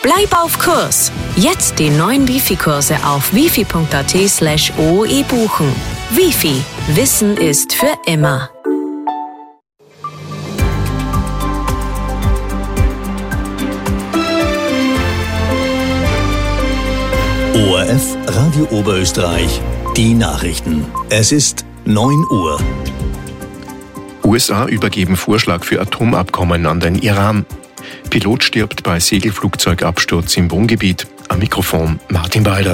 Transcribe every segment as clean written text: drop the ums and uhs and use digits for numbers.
Bleib auf Kurs. Jetzt die neuen Wifi-Kurse auf wifi.at/ooe buchen. Wifi. Wissen ist für immer. ORF Radio Oberösterreich. Die Nachrichten. Es ist 9 Uhr. USA übergeben Vorschlag für Atomabkommen an den Iran. Pilot stirbt bei Segelflugzeugabsturz im Wohngebiet. Am Mikrofon Martin Balder.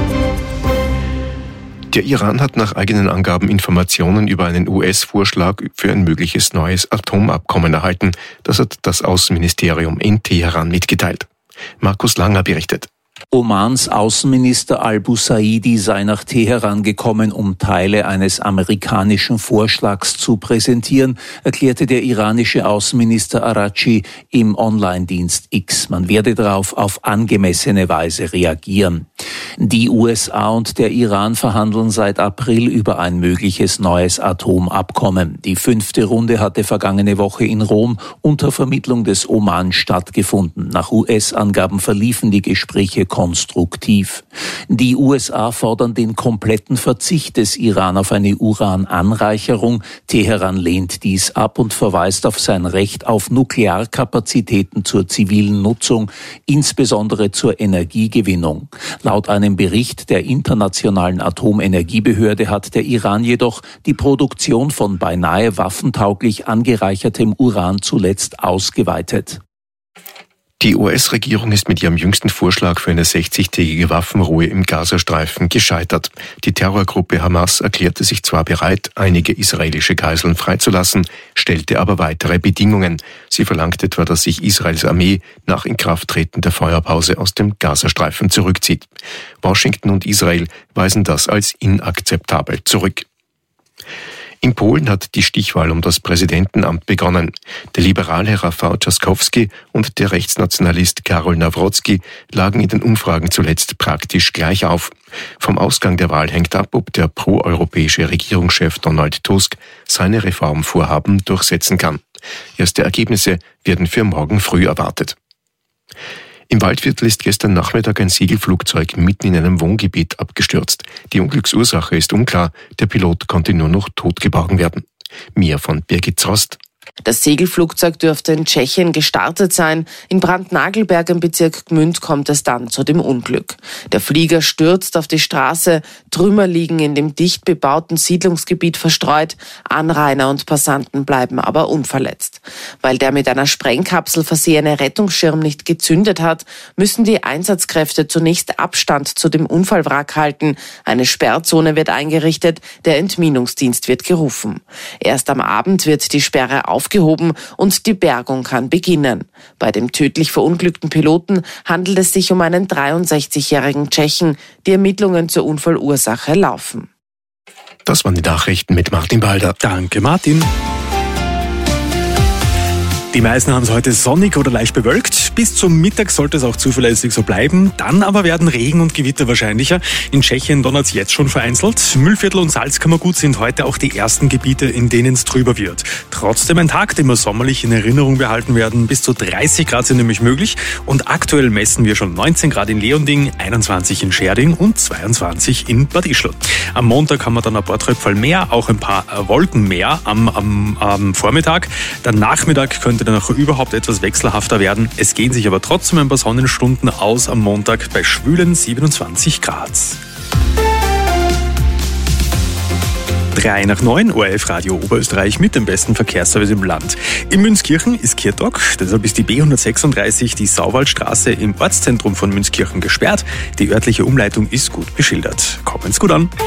Der Iran hat nach eigenen Angaben Informationen über einen US-Vorschlag für ein mögliches neues Atomabkommen erhalten. Das hat das Außenministerium in Teheran mitgeteilt. Markus Langer berichtet. Omans Außenminister al-Busaidi sei nach Teheran gekommen, um Teile eines amerikanischen Vorschlags zu präsentieren, erklärte der iranische Außenminister Araghchi im Online-Dienst X. Man werde darauf auf angemessene Weise reagieren. Die USA und der Iran verhandeln seit April über ein mögliches neues Atomabkommen. Die 5. Runde hatte vergangene Woche in Rom unter Vermittlung des Oman stattgefunden. Nach US-Angaben verliefen die Gespräche konstruktiv. Die USA fordern den kompletten Verzicht des Iran auf eine Urananreicherung. Teheran lehnt dies ab und verweist auf sein Recht auf Nuklearkapazitäten zur zivilen Nutzung, insbesondere zur Energiegewinnung. Laut einem Bericht der Internationalen Atomenergiebehörde hat der Iran jedoch die Produktion von beinahe waffentauglich angereichertem Uran zuletzt ausgeweitet. Die US-Regierung ist mit ihrem jüngsten Vorschlag für eine 60-tägige Waffenruhe im Gazastreifen gescheitert. Die Terrorgruppe Hamas erklärte sich zwar bereit, einige israelische Geiseln freizulassen, stellte aber weitere Bedingungen. Sie verlangt etwa, dass sich Israels Armee nach Inkrafttreten der Feuerpause aus dem Gazastreifen zurückzieht. Washington und Israel weisen das als inakzeptabel zurück. In Polen hat die Stichwahl um das Präsidentenamt begonnen. Der Liberale Rafał Trzaskowski und der Rechtsnationalist Karol Nawrocki lagen in den Umfragen zuletzt praktisch gleich auf. Vom Ausgang der Wahl hängt ab, ob der proeuropäische Regierungschef Donald Tusk seine Reformvorhaben durchsetzen kann. Erste Ergebnisse werden für morgen früh erwartet. Im Waldviertel ist gestern Nachmittag ein Segelflugzeug mitten in einem Wohngebiet abgestürzt. Die Unglücksursache ist unklar, der Pilot konnte nur noch tot geborgen werden. Mehr von Birgit Zrost. Das Segelflugzeug dürfte in Tschechien gestartet sein. In Brandnagelberg im Bezirk Gmünd kommt es dann zu dem Unglück. Der Flieger stürzt auf die Straße, Trümmer liegen in dem dicht bebauten Siedlungsgebiet verstreut, Anrainer und Passanten bleiben aber unverletzt. Weil der mit einer Sprengkapsel versehene Rettungsschirm nicht gezündet hat, müssen die Einsatzkräfte zunächst Abstand zu dem Unfallwrack halten. Eine Sperrzone wird eingerichtet, der Entminungsdienst wird gerufen. Erst am Abend wird die Sperre aufgehoben und die Bergung kann beginnen. Bei dem tödlich verunglückten Piloten handelt es sich um einen 63-jährigen Tschechen. Die Ermittlungen zur Unfallursache laufen. Das waren die Nachrichten mit Martin Balder. Danke, Martin. Die meisten haben es heute sonnig oder leicht bewölkt. Bis zum Mittag sollte es auch zuverlässig so bleiben. Dann aber werden Regen und Gewitter wahrscheinlicher. In Tschechien donnert es jetzt schon vereinzelt. Mühlviertel und Salzkammergut sind heute auch die ersten Gebiete, in denen es trüber wird. Trotzdem ein Tag, den wir sommerlich in Erinnerung behalten werden. Bis zu 30 Grad sind nämlich möglich. Und aktuell messen wir schon 19 Grad in Leonding, 21 in Scherding und 22 in Bad Ischl. Am Montag haben wir dann ein paar Tröpfel mehr, auch ein paar Wolken mehr am Vormittag. Der Nachmittag könnte dann auch überhaupt etwas wechselhafter werden. Es gehen sich aber trotzdem ein paar Sonnenstunden aus am Montag bei schwülen 27 Grad. 8:03 ORF Radio Oberösterreich mit dem besten Verkehrsservice im Land. In Münzkirchen ist Kirtag, deshalb ist die B136, die Sauwaldstraße im Ortszentrum von Münzkirchen gesperrt. Die örtliche Umleitung ist gut beschildert. Kommen's gut an.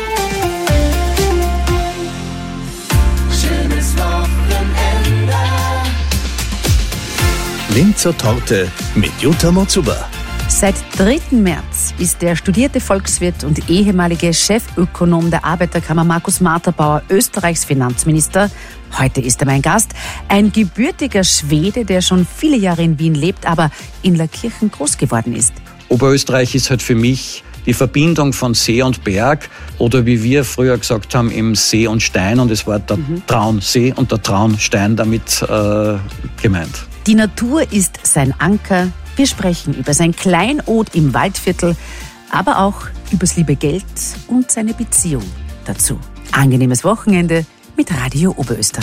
Linzer Torte mit Jutta Motzuber. Seit 3. März ist der studierte Volkswirt und ehemalige Chefökonom der Arbeiterkammer Markus Marterbauer Österreichs Finanzminister. Heute ist er mein Gast. Ein gebürtiger Schwede, der schon viele Jahre in Wien lebt, aber in Laakirchen groß geworden ist. Oberösterreich ist halt für mich die Verbindung von See und Berg oder wie wir früher gesagt haben, im See und Stein, und es war der Traunsee und der Traunstein damit gemeint. Die Natur ist sein Anker, Wir sprechen über sein Kleinod im Waldviertel, aber auch übers liebe Geld und seine Beziehung dazu. Angenehmes Wochenende mit Radio Oberösterreich.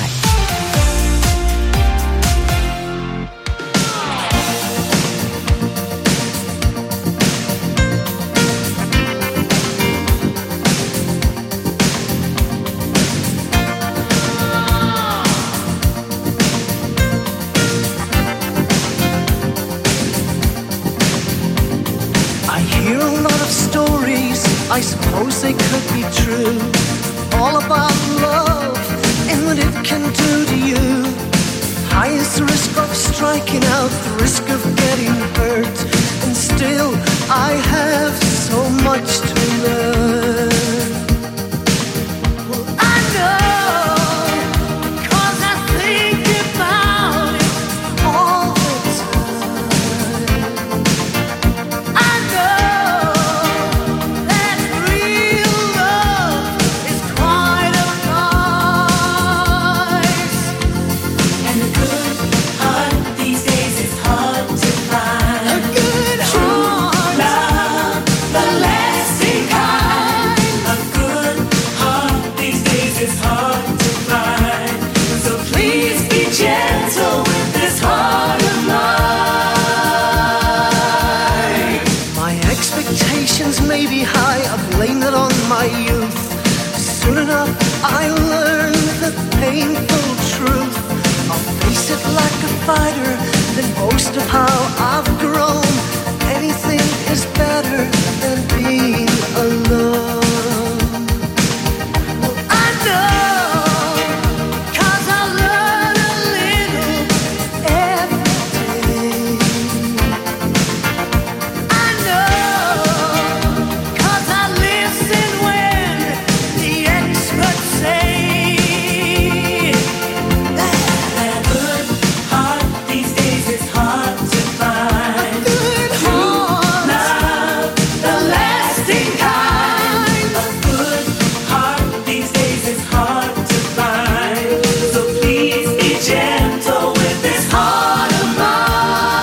I suppose they could be true, all about love and what it can do to you. High is the risk of striking out, the risk of getting hurt, and still I have so much to learn. Well, I know, because I think about it all the time. I know may be high, I blame it on my youth. Soon enough I learned the painful truth. I'll face it like a fighter, then boast of how I've grown. Anything is better than being alone. Well, I know, 'cause I learn a little every day. I know, 'cause I listen when the experts say that a good heart these days is hard to find. A good heart, love, the lasting kind. A good heart these days is hard to find. So please be gentle with this heart of mine.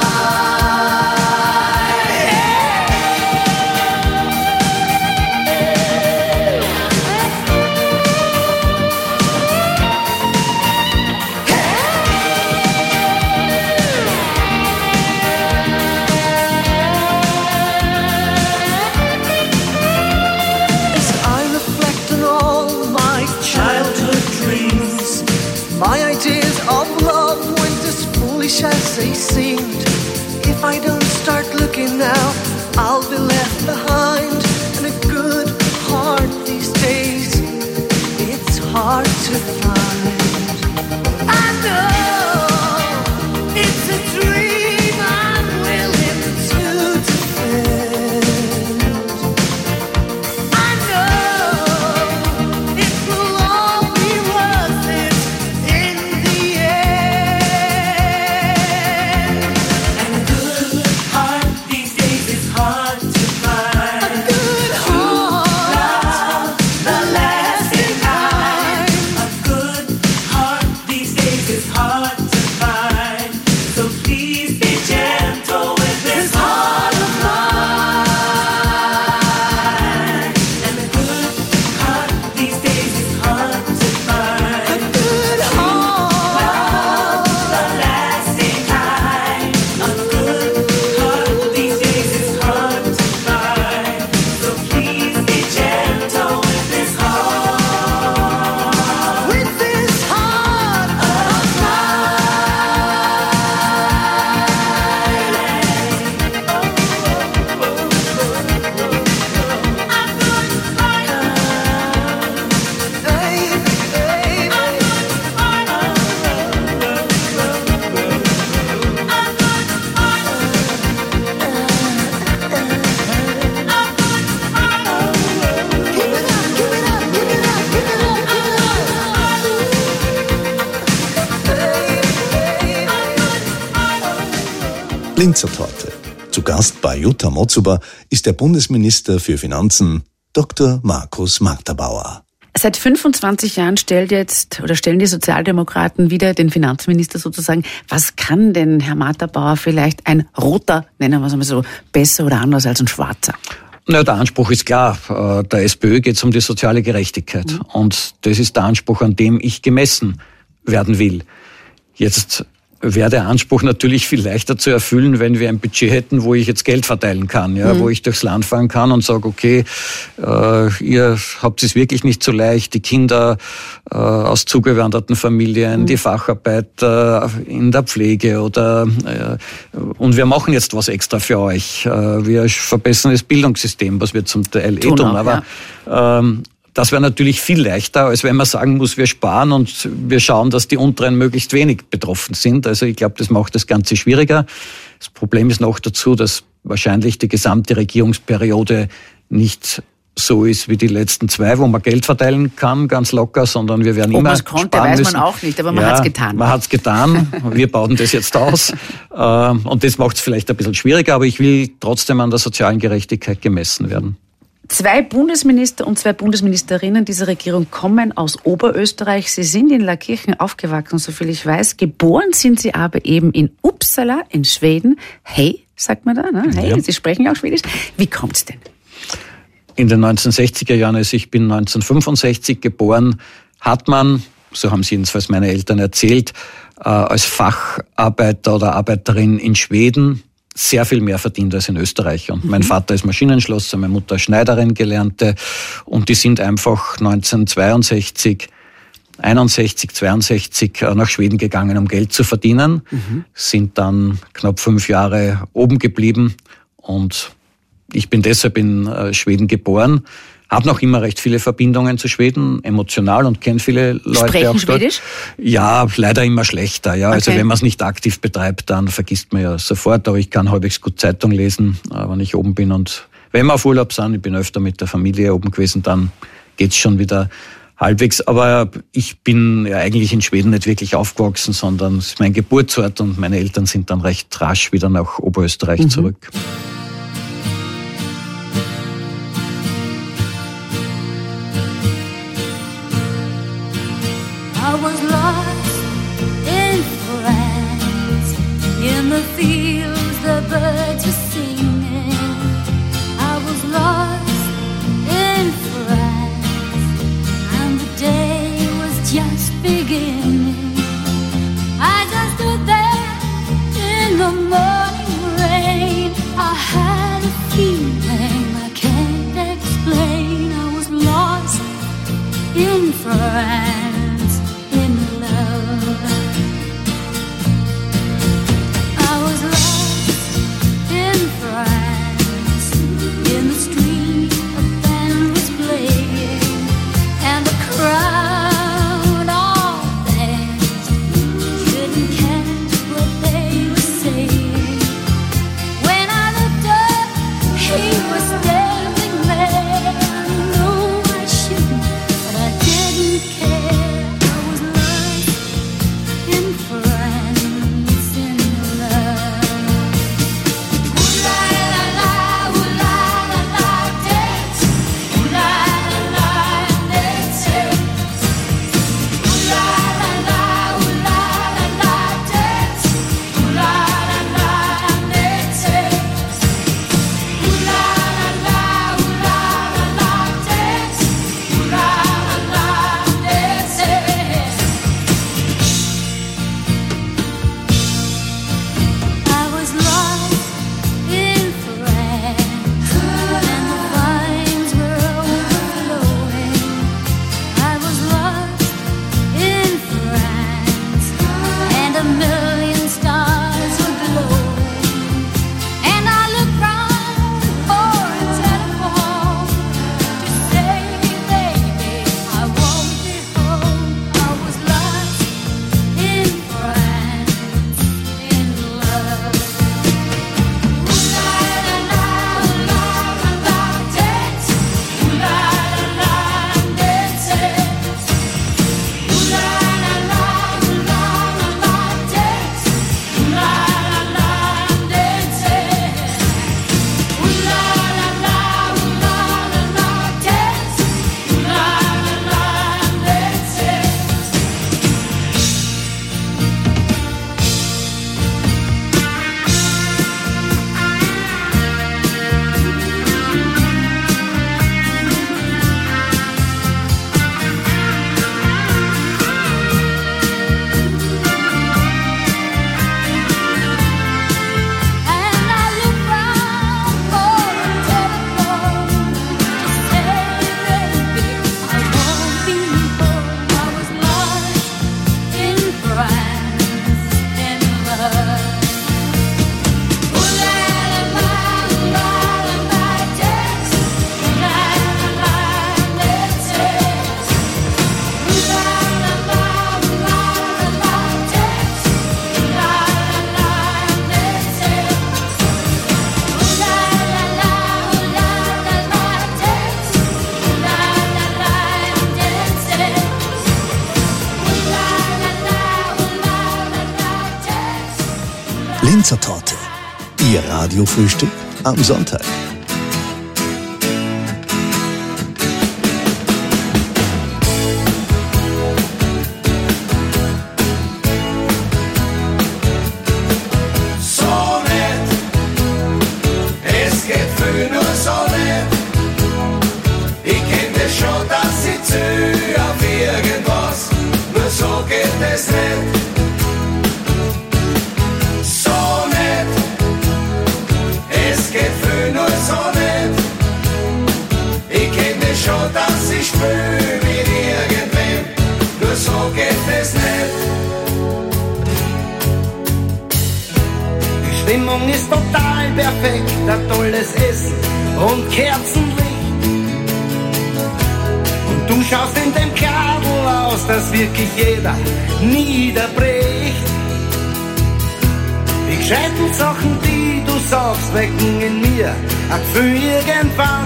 As I reflect on all my childhood dreams, my ideas of love weren't as foolish as they seemed. If I don't start looking now, I'll be left behind. And a good heart these days, it's hard to find. I know it's a dream I'm willing to defend. I know it will all be worth it in the end. And a good heart these days is hard to find. A good heart, love, the lasting kind. A good heart these days is hard to find. So please be gentle with this heart of mine. And a good heart these days is hard to find. A good heart, the lasting kind. A good heart these days is hard to find. So please be gentle with this heart. With this heart of Linzer Torte. Zu Gast bei Jutta Motzuber ist der Bundesminister für Finanzen Dr. Markus Marterbauer. Seit 25 Jahren stellen die Sozialdemokraten wieder den Finanzminister sozusagen. Was kann denn Herr Matterbauer vielleicht ein Roter, nennen wir es mal so, besser oder anders als ein Schwarzer? Na, der Anspruch ist klar. Der SPÖ geht es um die soziale Gerechtigkeit. Und das ist der Anspruch, an dem ich gemessen werden will. Jetzt wäre der Anspruch natürlich viel leichter zu erfüllen, wenn wir ein Budget hätten, wo ich jetzt Geld verteilen kann, wo ich durchs Land fahren kann und sage, okay, ihr habt es wirklich nicht so leicht, die Kinder aus zugewanderten Familien, die Facharbeiter in der Pflege und wir machen jetzt was extra für euch. Wir verbessern das Bildungssystem, was wir zum Teil tun, aber das wäre natürlich viel leichter, als wenn man sagen muss, wir sparen und wir schauen, dass die Unteren möglichst wenig betroffen sind. Also ich glaube, das macht das Ganze schwieriger. Das Problem ist noch dazu, dass wahrscheinlich die gesamte Regierungsperiode nicht so ist wie die letzten 2, wo man Geld verteilen kann, ganz locker, sondern wir werden immer man es konnte, weiß man auch nicht, aber man hat es getan. Man hat es getan, wir bauen das jetzt aus und das macht es vielleicht ein bisschen schwieriger, aber ich will trotzdem an der sozialen Gerechtigkeit gemessen werden. 2 Bundesminister und 2 Bundesministerinnen dieser Regierung kommen aus Oberösterreich. Sie sind in Laakirchen aufgewachsen, soviel ich weiß. Geboren sind sie aber eben in Uppsala in Schweden. Hey, sagt man da, ne? Hey, ja. Sie sprechen auch Schwedisch. Wie kommt's denn? In den 1960er Jahren, also ich bin 1965 geboren, hat man, so haben sie jedenfalls meine Eltern erzählt, als Facharbeiter oder Arbeiterin in Schweden sehr viel mehr verdient als in Österreich. Und mein Vater ist Maschinenschlosser, meine Mutter Schneiderin gelernte. Und die sind einfach 1962, 62 nach Schweden gegangen, um Geld zu verdienen. Sind dann knapp 5 Jahre oben geblieben. Und ich bin deshalb in Schweden geboren. Habe noch immer recht viele Verbindungen zu Schweden, emotional, und kenne viele Leute. Sprechen auch Schwedisch? Dort. Ja, leider immer schlechter. Ja, also wenn man es nicht aktiv betreibt, dann vergisst man ja sofort. Aber ich kann halbwegs gut Zeitung lesen, wenn ich oben bin. Und wenn wir auf Urlaub sind, ich bin öfter mit der Familie oben gewesen, dann geht's schon wieder halbwegs. Aber ich bin ja eigentlich in Schweden nicht wirklich aufgewachsen, sondern es ist mein Geburtsort und meine Eltern sind dann recht rasch wieder nach Oberösterreich zurück. I was lost in France, in the fields the birds were singing. I was lost in France, and the day was just beginning. I just stood there in the morning rain. I had a feeling I can't explain. I was lost in France. Linzer Torte. Ihr Radiofrühstück am Sonntag. Die Stimmung ist total perfekt, ein tolles Essen und Kerzenlicht. Und du schaust in dem Kabel aus, dass wirklich jeder niederbricht. Die gescheiten Sachen, die du sagst, wecken in mir ein Gefühl irgendwann,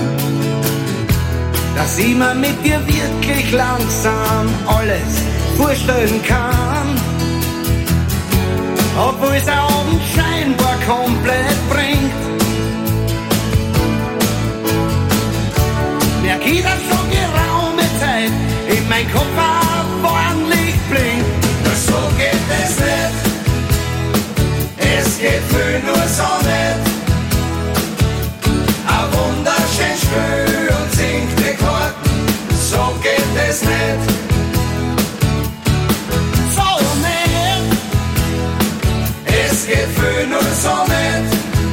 dass ich mir mit dir wirklich langsam alles vorstellen kann. Obwohl es der Abend scheinbar komplett bringt, merk ich, dass schon geraume Zeit in mein Kopf ein Warnlicht blinkt. Nur so geht es nicht, es geht viel nur so nicht. Ein wunderschön Spiel und singt die Karten, so geht es nicht. Es geht viel nur so nicht,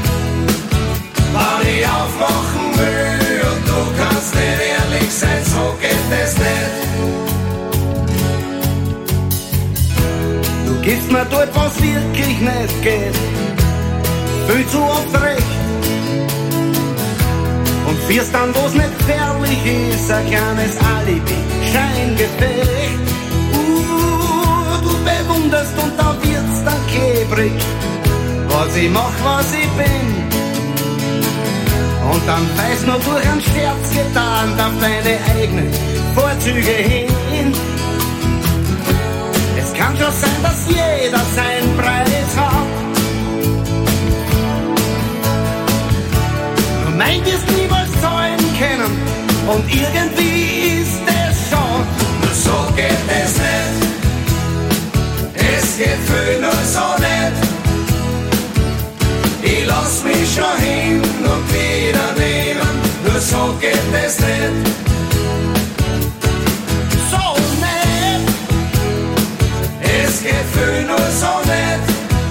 wann ich aufmachen will und du kannst nicht ehrlich sein, so geht es nicht. Du gibst mir dort, was wirklich nicht geht, viel zu oft recht und führst dann, wo's nicht gefährlich ist, ein kleines Alibi, Scheingefecht. Du bewunderst und da wird's dann klebrig, was ich mach, was ich bin. Und dann weiß nur durch einen Scherz getarnt auf deine eigenen Vorzüge hin. Es kann schon sein, dass jeder seinen Preis hat. Nur meint wir's niemals zahlen können und irgendwie ist es schon. Nur so geht es nicht. Es geht viel nur so nicht. Ich lass mich schon hin und wieder nehmen. Nur so geht es nicht. So nicht. Es geht viel nur so nicht.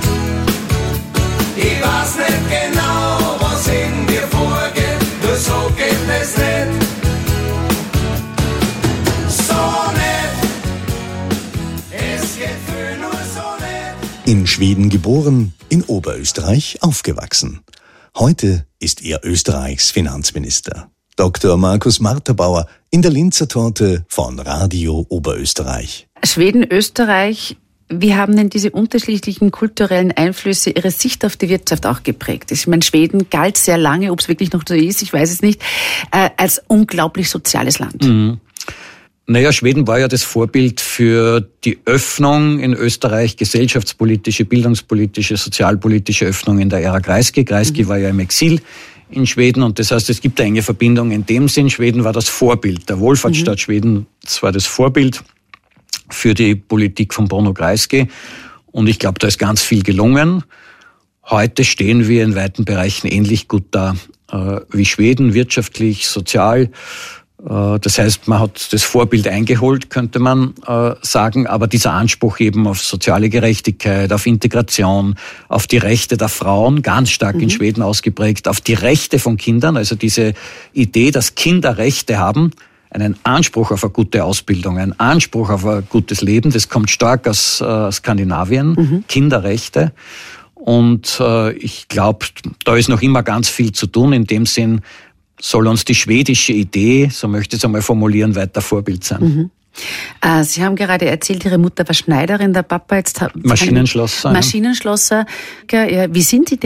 Ich weiß nicht genau, was in dir vorgeht. Nur so geht es nicht. So nicht. Es geht viel nur so nicht. In Schweden geboren, in Oberösterreich aufgewachsen. Heute ist er Österreichs Finanzminister. Dr. Markus Marterbauer in der Linzer Torte von Radio Oberösterreich. Schweden, Österreich, wie haben denn diese unterschiedlichen kulturellen Einflüsse Ihre Sicht auf die Wirtschaft auch geprägt? Ich meine, Schweden galt sehr lange, ob es wirklich noch so ist, ich weiß es nicht, als unglaublich soziales Land. Mhm. Naja, Schweden war ja das Vorbild für die Öffnung in Österreich, gesellschaftspolitische, bildungspolitische, sozialpolitische Öffnung in der Ära Kreisky. Kreisky war ja im Exil in Schweden und das heißt, es gibt eine enge Verbindung in dem Sinn. Schweden war das Vorbild. Der Wohlfahrtsstaat Schweden war das Vorbild für die Politik von Bruno Kreisky und ich glaube, da ist ganz viel gelungen. Heute stehen wir in weiten Bereichen ähnlich gut da wie Schweden, wirtschaftlich, sozial. Das heißt, man hat das Vorbild eingeholt, könnte man sagen, aber dieser Anspruch eben auf soziale Gerechtigkeit, auf Integration, auf die Rechte der Frauen, ganz stark in Schweden ausgeprägt, auf die Rechte von Kindern, also diese Idee, dass Kinder Rechte haben, einen Anspruch auf eine gute Ausbildung, einen Anspruch auf ein gutes Leben, das kommt stark aus Skandinavien, Kinderrechte. Und ich glaube, da ist noch immer ganz viel zu tun, in dem Sinn, soll uns die schwedische Idee, so möchte ich es einmal formulieren, weiter Vorbild sein. Sie haben gerade erzählt, Ihre Mutter war Schneiderin, der Papa jetzt... Maschinenschlosser. Maschinenschlosser. Ja, wie sind Sie denn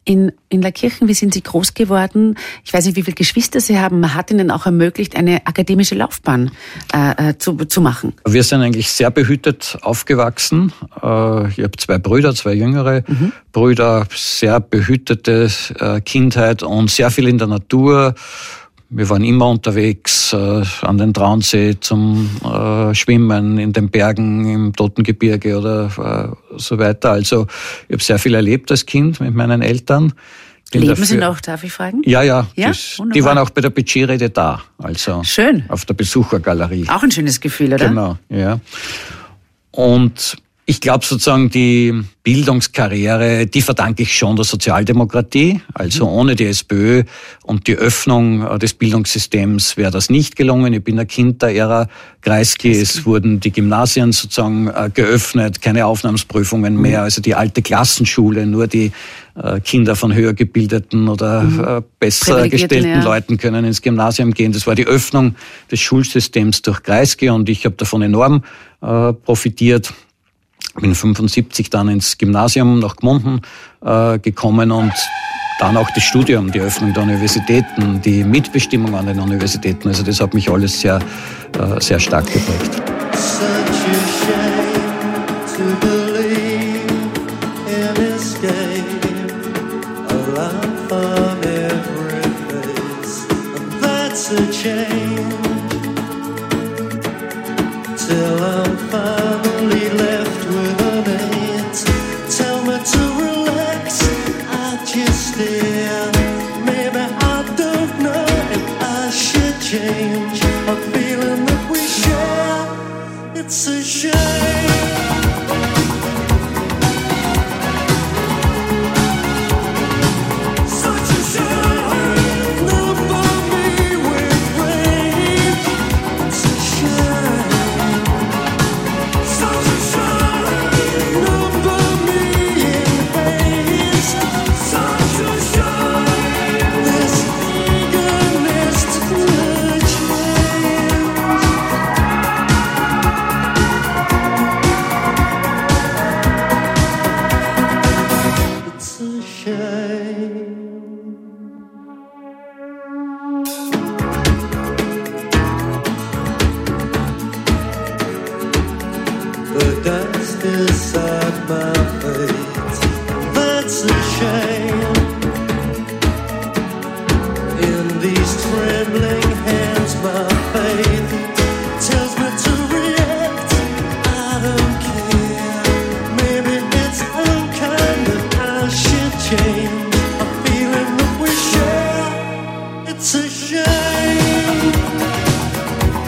In Laakirchen, wie sind Sie groß geworden? Ich weiß nicht, wie viele Geschwister Sie haben. Man hat Ihnen auch ermöglicht, eine akademische Laufbahn zu machen. Wir sind eigentlich sehr behütet aufgewachsen. Ich habe 2 Brüder, 2 jüngere Brüder, sehr behütete Kindheit und sehr viel in der Natur. Wir waren immer unterwegs an den Traunsee zum Schwimmen, in den Bergen, im Totengebirge oder so weiter. Also ich habe sehr viel erlebt als Kind mit meinen Eltern. Leben Sie noch, darf ich fragen? Ja. Wunderbar. Die waren auch bei der Budgetrede da. Also schön. Auf der Besuchergalerie. Auch ein schönes Gefühl, oder? Genau, ja. Und ich glaube sozusagen, die Bildungskarriere, die verdanke ich schon der Sozialdemokratie. Also ohne die SPÖ und die Öffnung des Bildungssystems wäre das nicht gelungen. Ich bin ein Kind der Ära Kreisky. Es wurden die Gymnasien sozusagen geöffnet, keine Aufnahmsprüfungen mehr. Also die alte Klassenschule, nur die Kinder von höher gebildeten oder besser gestellten Leuten können ins Gymnasium gehen. Das war die Öffnung des Schulsystems durch Kreisky und ich habe davon enorm profitiert. Bin 75 dann ins Gymnasium nach Gmunden gekommen und dann auch das Studium, die Öffnung der Universitäten, die Mitbestimmung an den Universitäten. Also das hat mich alles sehr, sehr stark geprägt.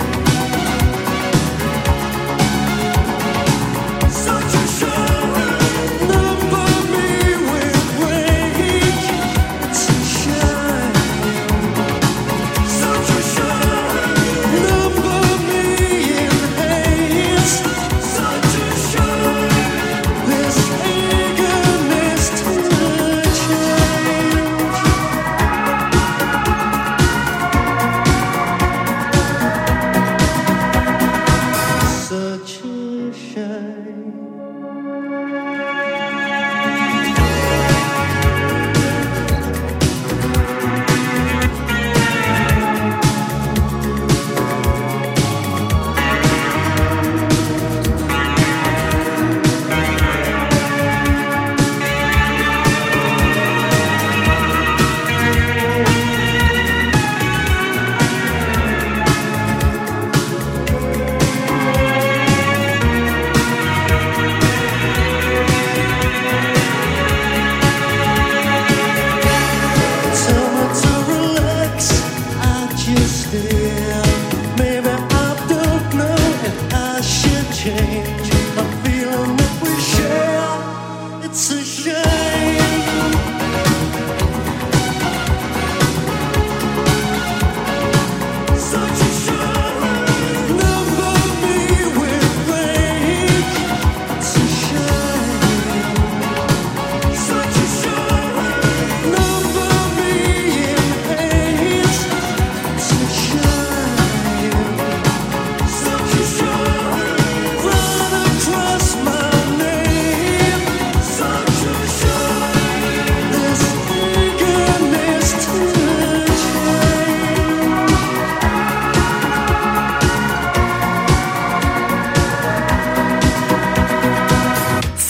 Such a shame.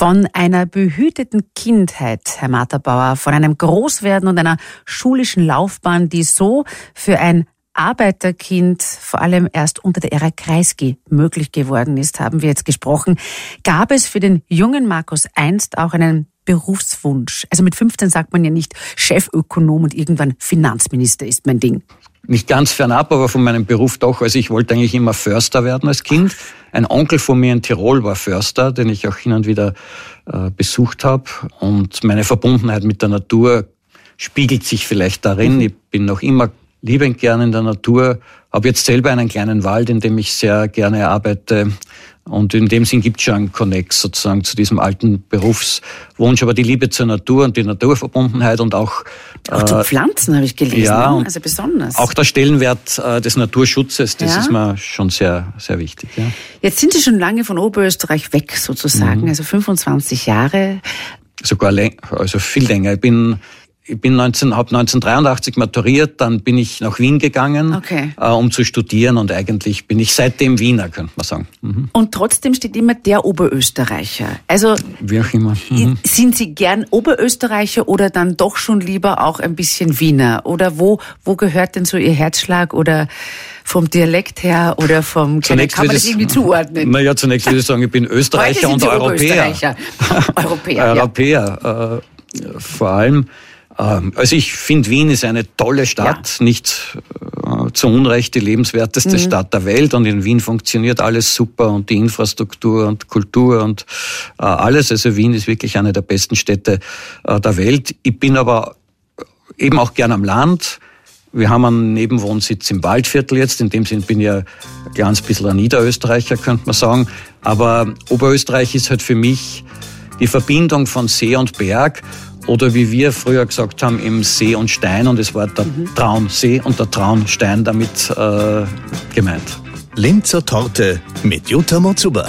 Von einer behüteten Kindheit, Herr Marterbauer, von einem Großwerden und einer schulischen Laufbahn, die so für ein Arbeiterkind vor allem erst unter der Ära Kreisky möglich geworden ist, haben wir jetzt gesprochen. Gab es für den jungen Markus einst auch einen Berufswunsch? Also mit 15 sagt man ja nicht Chefökonom und irgendwann Finanzminister ist mein Ding. Nicht ganz fernab, aber von meinem Beruf doch. Also ich wollte eigentlich immer Förster werden als Kind. Ein Onkel von mir in Tirol war Förster, den ich auch hin und wieder besucht habe. Und meine Verbundenheit mit der Natur spiegelt sich vielleicht darin. Ich bin noch immer liebend gern in der Natur, habe jetzt selber einen kleinen Wald, in dem ich sehr gerne arbeite. Und in dem Sinn gibt es schon einen Connect sozusagen zu diesem alten Berufswunsch. Aber die Liebe zur Natur und die Naturverbundenheit und auch zu Pflanzen habe ich gelesen, ja, ne? Also besonders. Auch der Stellenwert des Naturschutzes, das ist mir schon sehr, sehr wichtig. Ja. Jetzt sind Sie schon lange von Oberösterreich weg sozusagen, also 25 Jahre. Sogar also viel länger. Ich habe 1983 maturiert, dann bin ich nach Wien gegangen, um zu studieren und eigentlich bin ich seitdem Wiener, könnte man sagen. Mhm. Und trotzdem steht immer der Oberösterreicher. Also wie auch immer. Sind Sie gern Oberösterreicher oder dann doch schon lieber auch ein bisschen Wiener? Oder wo gehört denn so Ihr Herzschlag oder vom Dialekt her oder kann man das irgendwie zuordnen? Naja, zunächst würde ich sagen, ich bin Österreicher und Europäer. Europäer, vor allem. Also ich finde, Wien ist eine tolle Stadt, nicht zu Unrecht die lebenswerteste Stadt der Welt, und in Wien funktioniert alles super und die Infrastruktur und Kultur und alles. Also Wien ist wirklich eine der besten Städte der Welt. Ich bin aber eben auch gern am Land. Wir haben einen Nebenwohnsitz im Waldviertel jetzt, in dem Sinn bin ich ja ein ganz bisschen ein Niederösterreicher, könnte man sagen. Aber Oberösterreich ist halt für mich die Verbindung von See und Berg. Oder wie wir früher gesagt haben, im See und Stein, und es war der Traunsee und der Traunstein damit gemeint. Linzer Torte mit Jutta Motzuba.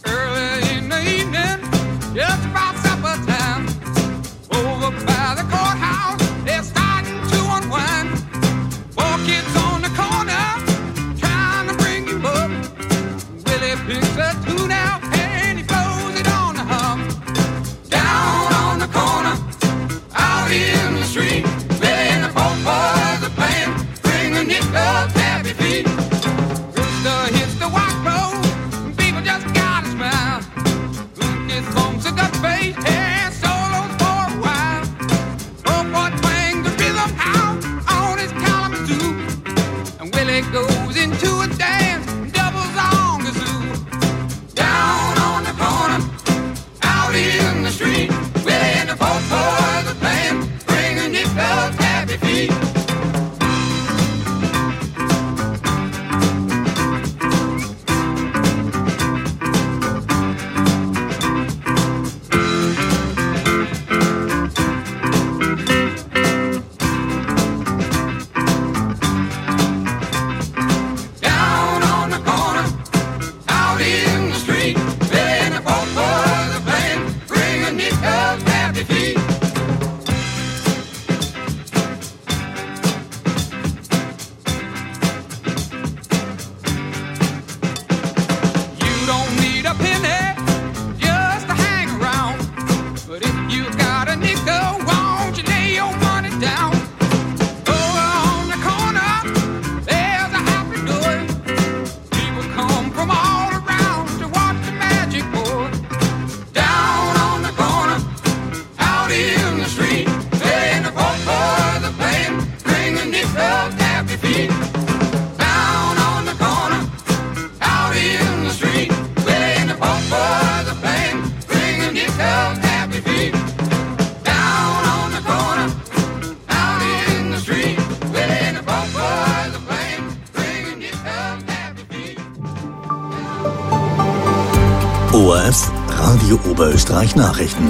ORF Radio Oberösterreich Nachrichten.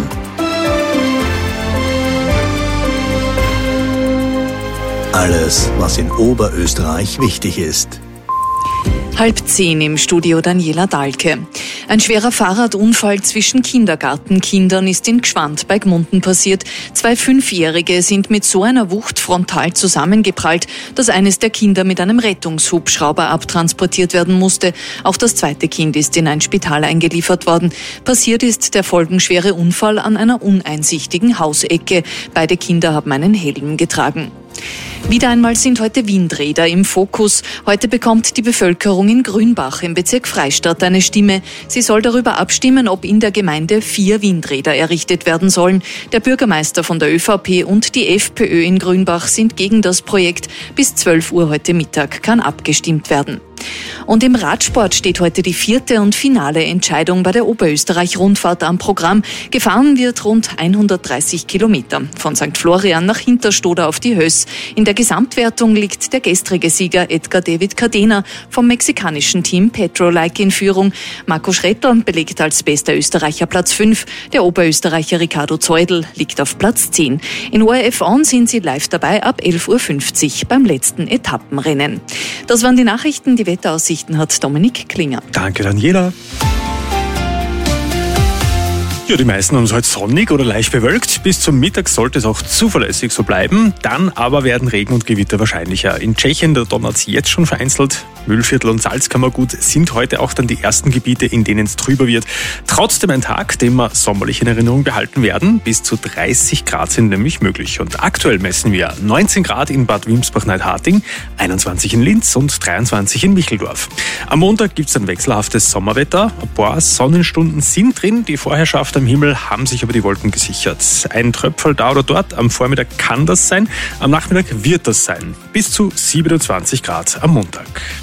Alles, was in Oberösterreich wichtig ist. 9:30 im Studio Daniela Dahlke. Ein schwerer Fahrradunfall zwischen Kindergartenkindern ist in Gschwand bei Gmunden passiert. 2 5-Jährige sind mit so einer Wucht frontal zusammengeprallt, dass eines der Kinder mit einem Rettungshubschrauber abtransportiert werden musste. Auch das zweite Kind ist in ein Spital eingeliefert worden. Passiert ist der folgenschwere Unfall an einer uneinsichtigen Hausecke. Beide Kinder haben einen Helm getragen. Wieder einmal sind heute Windräder im Fokus. Heute bekommt die Bevölkerung in Grünbach im Bezirk Freistadt eine Stimme. Sie soll darüber abstimmen, ob in der Gemeinde 4 Windräder errichtet werden sollen. Der Bürgermeister von der ÖVP und die FPÖ in Grünbach sind gegen das Projekt. Bis 12 Uhr heute Mittag kann abgestimmt werden. Und im Radsport steht heute die 4. und finale Entscheidung bei der Oberösterreich-Rundfahrt am Programm. Gefahren wird rund 130 Kilometer von St. Florian nach Hinterstoder auf die Höss. In der Gesamtwertung liegt der gestrige Sieger Edgar David Cadena vom mexikanischen Team Petrolike in Führung. Marco Schrettl belegt als bester Österreicher Platz 5. Der Oberösterreicher Ricardo Zeudel liegt auf Platz 10. In ORF On sind Sie live dabei ab 11:50 Uhr beim letzten Etappenrennen. Das waren die Nachrichten. Die Wetteraussichten hat Dominik Klinger. Danke, Daniela. Ja, die meisten haben es heute sonnig oder leicht bewölkt. Bis zum Mittag sollte es auch zuverlässig so bleiben. Dann aber werden Regen und Gewitter wahrscheinlicher. In Tschechien, da donnert es jetzt schon vereinzelt. Mühlviertel und Salzkammergut sind heute auch dann die ersten Gebiete, in denen es trüber wird. Trotzdem ein Tag, den wir sommerlich in Erinnerung behalten werden. Bis zu 30 Grad sind nämlich möglich. Und aktuell messen wir 19 Grad in Bad Wimsbach-Neidharting, 21 in Linz und 23 in Micheldorf. Am Montag gibt es ein wechselhaftes Sommerwetter. Ein paar Sonnenstunden sind drin. Die Vorherrschaft am Himmel haben sich aber die Wolken gesichert. Ein Tröpferl da oder dort. Am Vormittag kann das sein. Am Nachmittag wird das sein. Bis zu 27 Grad am Montag.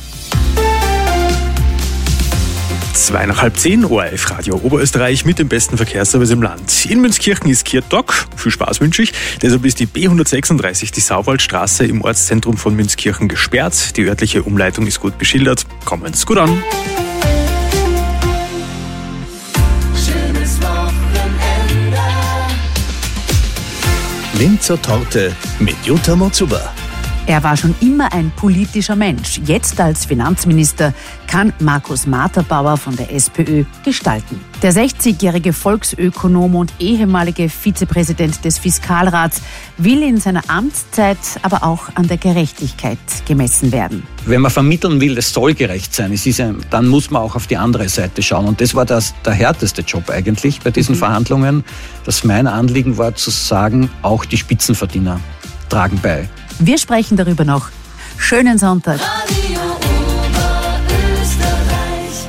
9:02 nach 10, ORF Radio Oberösterreich mit dem besten Verkehrsservice im Land. In Münzkirchen ist Kirtag. Viel Spaß wünsche ich. Deshalb ist die B136, die Sauwaldstraße im Ortszentrum von Münzkirchen gesperrt. Die örtliche Umleitung ist gut beschildert. Kommen's gut an. Schönes Wochenende. Linzer Torte mit Jutta Motzuba. Er war schon immer ein politischer Mensch. Jetzt als Finanzminister kann Markus Marterbauer von der SPÖ gestalten. Der 60-jährige Volksökonom und ehemalige Vizepräsident des Fiskalrats will in seiner Amtszeit aber auch an der Gerechtigkeit gemessen werden. Wenn man vermitteln will, es soll gerecht sein, dann muss man auch auf die andere Seite schauen. Und das war der härteste Job eigentlich bei diesen Verhandlungen, dass mein Anliegen war zu sagen, auch die Spitzenverdiener tragen bei. Wir sprechen darüber noch. Schönen Sonntag. Radio Oberösterreich.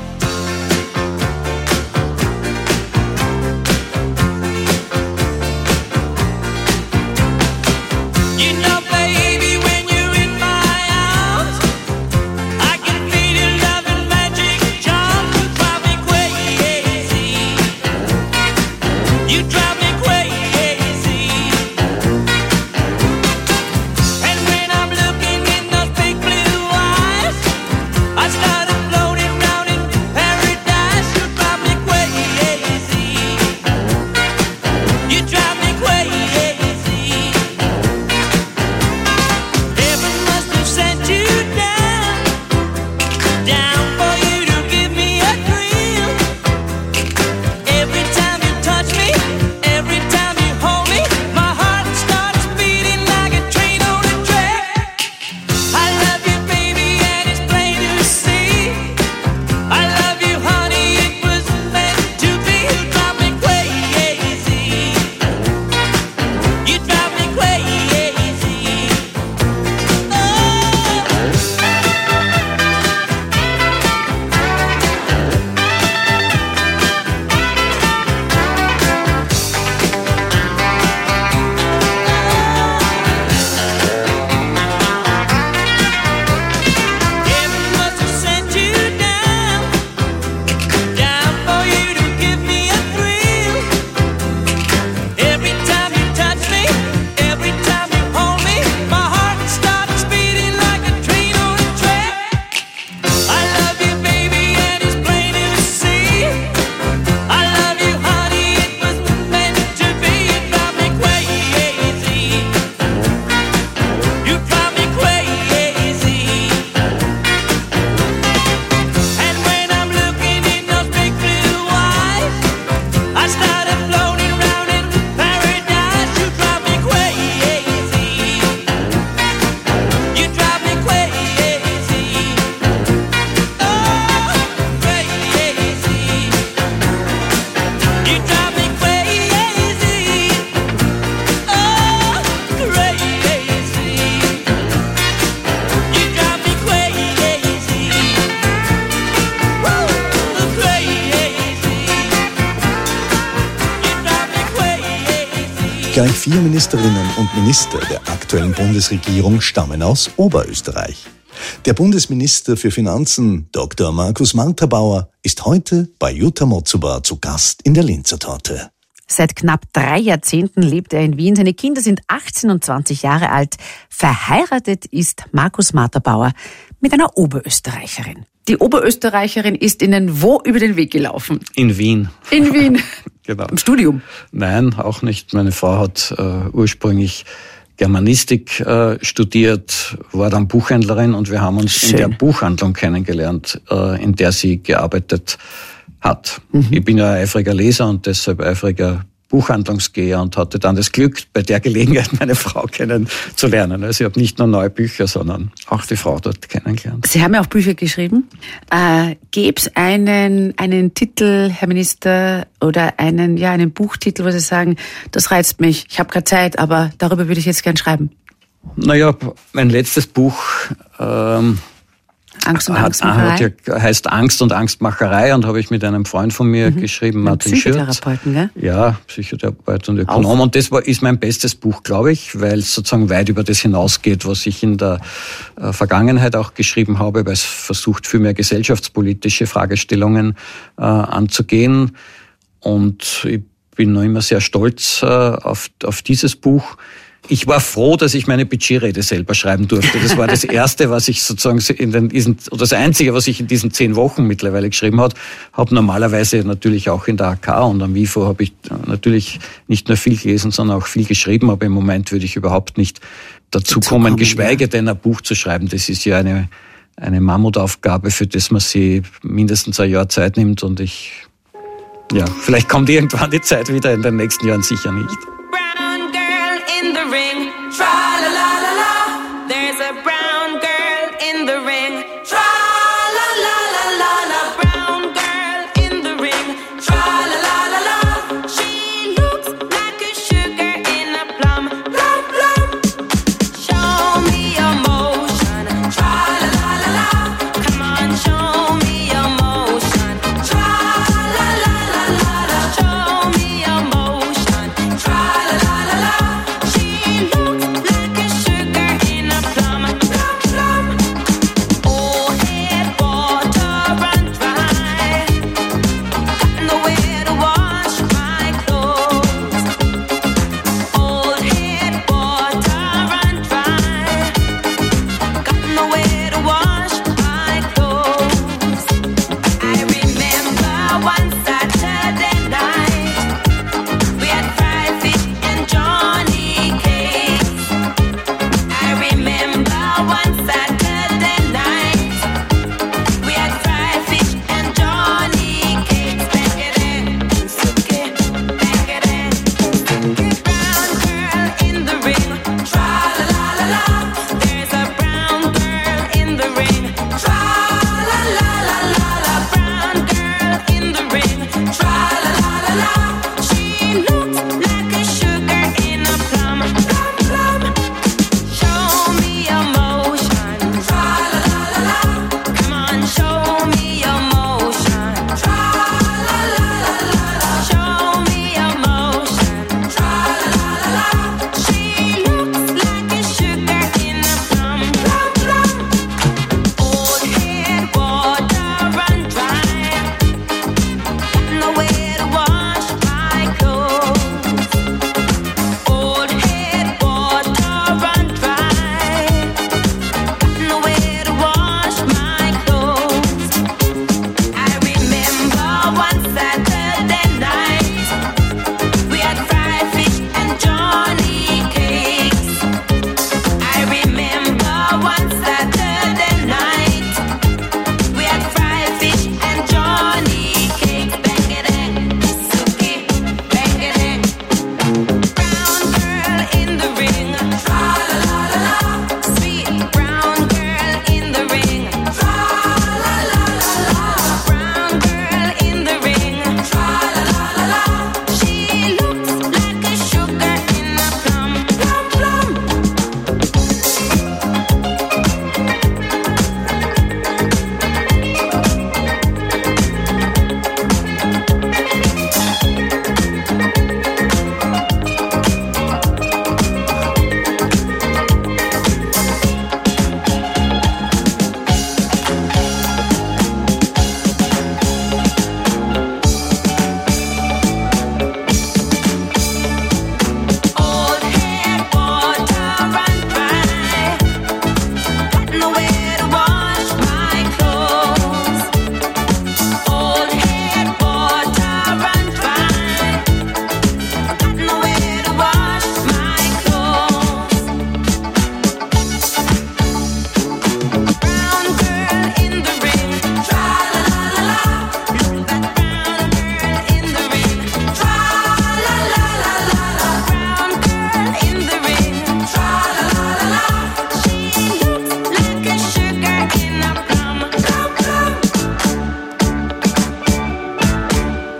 You know, baby, when you're in my arms, I can feel your love and magic charm. You drive me crazy. You drive me crazy. And when I'm looking in those big blue eyes, Gleich 4 Ministerinnen und Minister der aktuellen Bundesregierung stammen aus Oberösterreich. Der Bundesminister für Finanzen, Dr. Markus Marthabauer, ist heute bei Jutta Motzuber zu Gast in der Linzer Torte. Seit knapp 3 Jahrzehnten lebt er in Wien. Seine Kinder sind 18 und 20 Jahre alt. Verheiratet ist Markus Marthabauer mit einer Oberösterreicherin. Die Oberösterreicherin ist Ihnen wo über den Weg gelaufen? In Wien. In Wien? Genau. Im Studium? Nein, auch nicht. Meine Frau hat ursprünglich Germanistik studiert, war dann Buchhändlerin und wir haben uns in der Buchhandlung kennengelernt, in der sie gearbeitet hat. Ich bin ja ein eifriger Leser und deshalb eifriger Buchhandlungsgeher und hatte dann das Glück, bei der Gelegenheit meine Frau kennenzulernen. Also ich habe nicht nur neue Bücher, sondern auch die Frau dort kennengelernt. Sie haben ja auch Bücher geschrieben. Gäbe es einen Titel, Herr Minister, oder einen Buchtitel, wo Sie sagen, das reizt mich, ich habe keine Zeit, aber darüber würde ich jetzt gern schreiben? Naja, mein letztes Buch Angst und Angstmacherei? Heißt Angst und Angstmacherei und habe ich mit einem Freund von mir geschrieben, Martin Schürz. Psychotherapeuten, gell? Ja, Psychotherapeut und Ökonom. Und das ist mein bestes Buch, glaube ich, weil es sozusagen weit über das hinausgeht, was ich in der Vergangenheit auch geschrieben habe, weil es versucht, viel mehr gesellschaftspolitische Fragestellungen anzugehen. Und ich bin noch immer sehr stolz auf dieses Buch. Ich war froh, dass ich meine Budgetrede selber schreiben durfte. Das war das Erste, was ich sozusagen oder das Einzige, was ich in diesen 10 Wochen mittlerweile geschrieben habe. Normalerweise natürlich auch in der AK und am WIFO habe ich natürlich nicht nur viel gelesen, sondern auch viel geschrieben. Aber im Moment würde ich überhaupt nicht dazu kommen, geschweige denn ein Buch zu schreiben. Das ist ja eine Mammutaufgabe, für das man sich mindestens ein Jahr Zeit nimmt. Und vielleicht kommt irgendwann die Zeit wieder, in den nächsten Jahren sicher nicht. In the ring, tra la la la la. There's a brown girl in the ring, tra la la la la la. Brown girl in the ring, tra la la la la. She looks like a sugar in a plum, plum plum. Show me your motion, tra la la la la. Come on, show me your motion, tra la la la la la. Show me your motion, tra la la la la.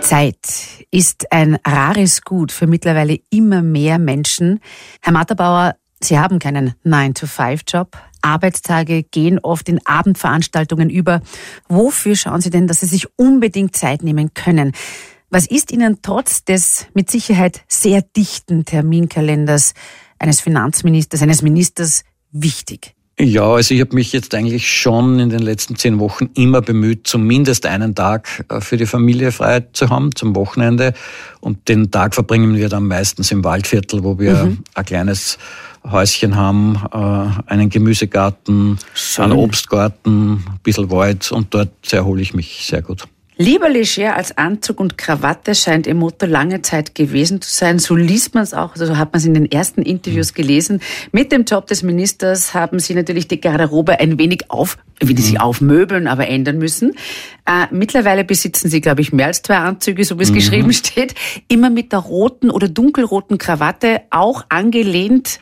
Zeit ist ein rares Gut für mittlerweile immer mehr Menschen. Herr Matterbauer, Sie haben keinen 9-to-5-Job. Arbeitstage gehen oft in Abendveranstaltungen über. Wofür schauen Sie denn, dass Sie sich unbedingt Zeit nehmen können? Was ist Ihnen trotz des mit Sicherheit sehr dichten Terminkalenders eines Finanzministers, eines Ministers wichtig? Ja, also ich habe mich jetzt eigentlich schon in den letzten 10 Wochen immer bemüht, zumindest einen Tag für die Familie frei zu haben, zum Wochenende. Und den Tag verbringen wir dann meistens im Waldviertel, wo wir ein kleines Häuschen haben, einen Gemüsegarten, einen Obstgarten, ein bisschen Wald, und dort erhole ich mich sehr gut. Lieber leger als Anzug und Krawatte scheint Ihr Motto lange Zeit gewesen zu sein. So liest man es auch, also so hat man es in den ersten Interviews gelesen. Mit dem Job des Ministers haben Sie natürlich die Garderobe ein wenig sich aufmöbeln, aber ändern müssen. Mittlerweile besitzen Sie, glaube ich, mehr als 2 Anzüge, so wie es geschrieben steht. Immer mit der roten oder dunkelroten Krawatte, auch angelehnt.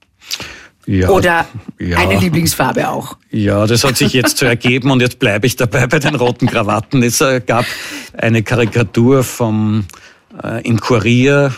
Ja, oder eine Lieblingsfarbe auch? Ja, das hat sich jetzt so ergeben, und jetzt bleibe ich dabei bei den roten Krawatten. Es gab eine Karikatur im Kurier,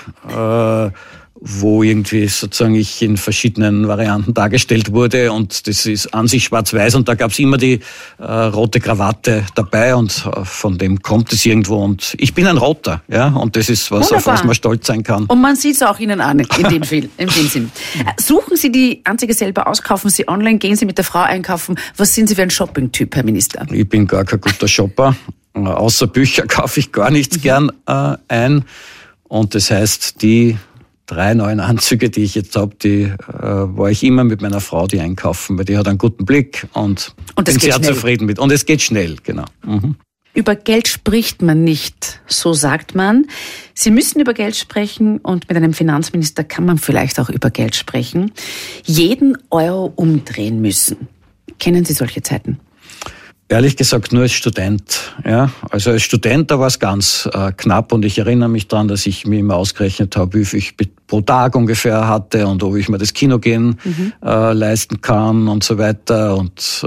wo irgendwie sozusagen ich in verschiedenen Varianten dargestellt wurde, und das ist an sich schwarz-weiß, und da gab es immer die rote Krawatte dabei, und von dem kommt es irgendwo, und ich bin ein Roter, ja, und das ist was, auf was man stolz sein kann. Und man sieht es auch Ihnen an, in dem Sinn. Suchen Sie die Anzüge selber aus, kaufen Sie online, gehen Sie mit der Frau einkaufen? Was sind Sie für ein Shopping-Typ, Herr Minister? Ich bin gar kein guter Shopper, außer Bücher kaufe ich gar nichts gern ein, und das heißt, die 3 neuen Anzüge, die ich jetzt habe, die war ich immer mit meiner Frau, die einkaufen, weil die hat einen guten Blick und bin sehr zufrieden mit. Und es geht schnell, genau. Über Geld spricht man nicht, so sagt man. Sie müssen über Geld sprechen, und mit einem Finanzminister kann man vielleicht auch über Geld sprechen. Jeden Euro umdrehen müssen. Kennen Sie solche Zeiten? Ehrlich gesagt nur als Student. Ja, also als Student, da war es ganz knapp, und ich erinnere mich daran, dass ich mir immer ausgerechnet habe, wie viel ich pro Tag ungefähr hatte und ob ich mir das Kinogehen leisten kann und so weiter. Und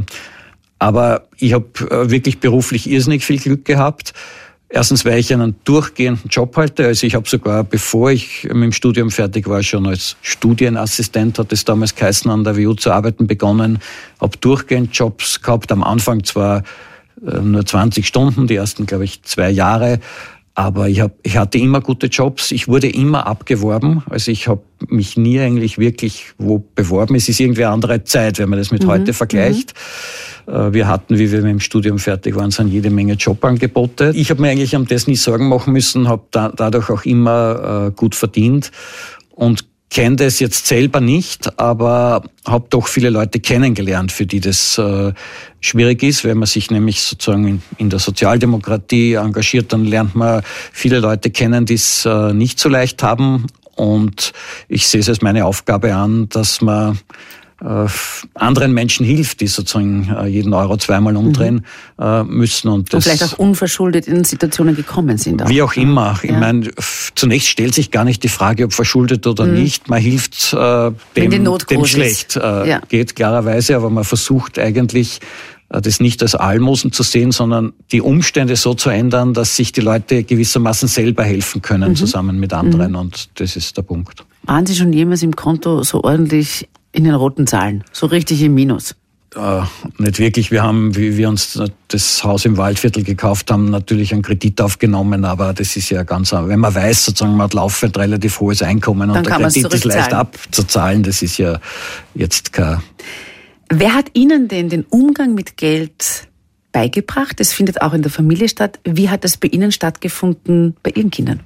aber ich habe wirklich beruflich irrsinnig viel Glück gehabt. Erstens, weil ich einen durchgehenden Job hatte. Also ich habe sogar, bevor ich mit dem Studium fertig war, schon als Studienassistent, hat es damals geheißen, an der WU zu arbeiten begonnen. Habe durchgehend Jobs gehabt, am Anfang zwar nur 20 Stunden, die ersten, glaube ich, 2 Jahre. Aber ich hatte immer gute Jobs. Ich wurde immer abgeworben. Also ich habe mich nie eigentlich wirklich wo beworben. Es ist irgendwie eine andere Zeit, wenn man das mit heute vergleicht. Wir hatten, wie wir mit dem Studium fertig waren, jede Menge Jobangebote. Ich habe mir eigentlich um das nie Sorgen machen müssen, habe dadurch auch immer gut verdient und kenne das jetzt selber nicht, aber habe doch viele Leute kennengelernt, für die das schwierig ist, wenn man sich nämlich sozusagen in der Sozialdemokratie engagiert, dann lernt man viele Leute kennen, die es nicht so leicht haben, und ich sehe es als meine Aufgabe an, dass man anderen Menschen hilft, die sozusagen jeden Euro 2-mal umdrehen müssen. Und vielleicht auch unverschuldet in Situationen gekommen sind. Auch. Wie auch immer. Ich meine, zunächst stellt sich gar nicht die Frage, ob verschuldet oder nicht. Man hilft dem schlecht geht, klarerweise, aber man versucht eigentlich, das nicht als Almosen zu sehen, sondern die Umstände so zu ändern, dass sich die Leute gewissermaßen selber helfen können, zusammen mit anderen. Und das ist der Punkt. Waren Sie schon jemals im Konto so ordentlich in den roten Zahlen, so richtig im Minus? Nicht wirklich. Wir haben, wie wir uns das Haus im Waldviertel gekauft haben, natürlich einen Kredit aufgenommen, aber das ist ja ganz, wenn man weiß, sozusagen, man hat laufend relativ hohes Einkommen und der Kredit ist leicht abzuzahlen, das ist ja jetzt kein... Wer hat Ihnen denn den Umgang mit Geld beigebracht? Das findet auch in der Familie statt. Wie hat das bei Ihnen stattgefunden, bei Ihren Kindern?